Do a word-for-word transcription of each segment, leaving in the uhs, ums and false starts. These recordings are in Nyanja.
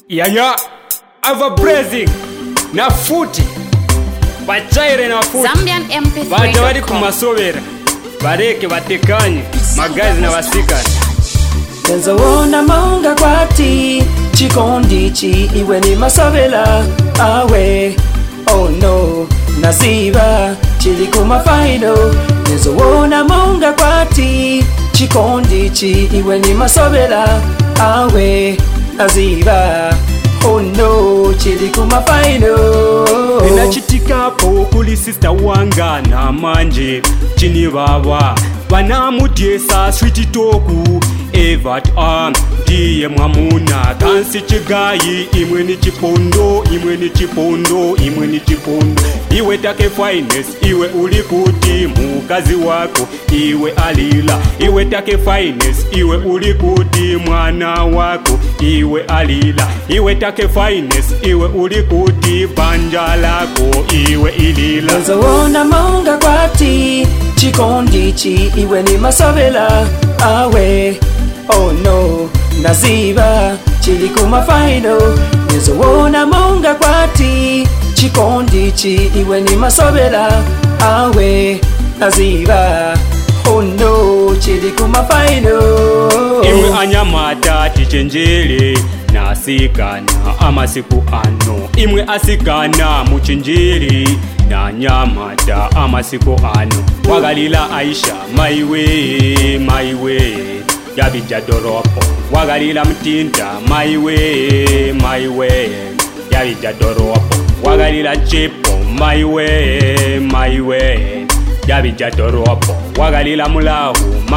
Yaya ava blazing na futi bachaire na futi Zambian M P three dot com. Baja wali kumasovera bareke batekanye magazi na wasikana Tenza wona monga kwati chikondi chi iwe ni masovela awe oh no naziba chili kuma final Tenza wona monga kwati chikondi chi iwe ni masovela awe naziba oh no chili kuma final Inachitikapo kuli sister wanga na manje chini baba banamudyesa sweet toku evat am diye mwamuna kansi chigayi imwe ni chipondo imwe ni chipondo imwe ni chipondo iwe take finest iwe ulikuti mukazi wako iwe alila iwe take finest iwe ulikuti mwana wako iwe alila iwe take finest iwe ulikuti banja lako iwe ilila Tenza wona monga kwati chikondi chi iwe ni masovela awe oh no naziba chili kuma final Tenza wona monga kwati chikondi chi iwe ni masovela awe naziba oh no chili kuma final Iwe anyamata tichenjele nasikana amasiku ano imwe asikana muchinjiri na nyamata amasiku ano wagalila Aisha maiwe maiwe yabija doropo wagalila Mtinda maiwe maiwe yabija doropo wagalila Chipo maiwe maiwe yabija doropo wagalila Mulahu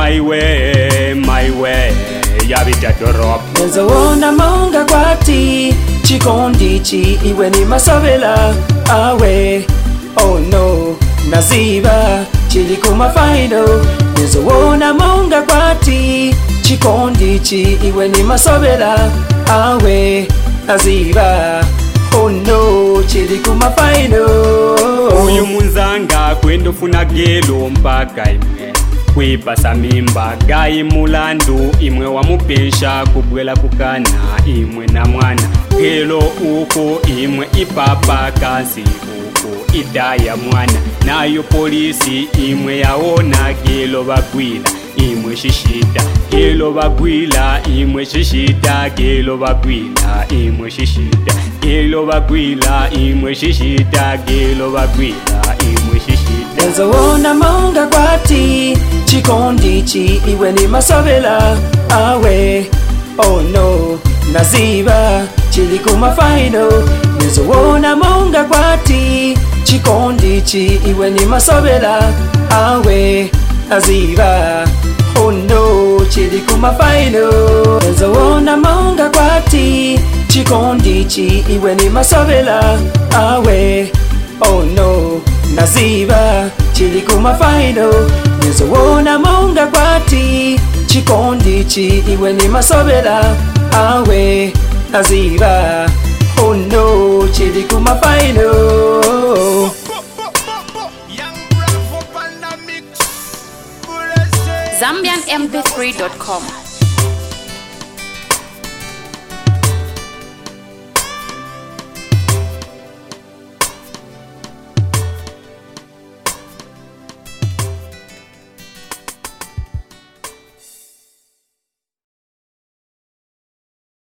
maiwe maiwe yabija doropo Tenza wona monga kwati chikondi chi iwe ni masovela awe oh no naziba chili kuma final Tenza wona monga kwati chikondi chi iwe ni masovela awe naziba oh no chili kuma final Uyu munzanga kwendo funa gelo mpaka ime kwipasa mimba gayi mulandu imwe wamupesha kubwela kukana imwe na mwana gelo uko imwe ipapa kasi uko idaya mwana nayo polisi imwe yaona gelo bagwila imwe shishita gelo bagwila imwe shishita gelo bagwila imwe shishita gelo bagwila imwe shishita gelo bagwila imwe shishita Tenza wona monga kwati chikondi chi iwe ni masovela awe oh no naziba chili kuma final Tenza wona monga kwati chikondi chi iwe ni masovela awe naziba oh no chili kuma final Tenza wona monga kwati chikondi chi iwe ni masovela awe oh no naziba chili kuma final Tenza wona monga kwati chikondi chi iwe ni masovela awe naziba oh no chili kuma final Zambian M P three dot com.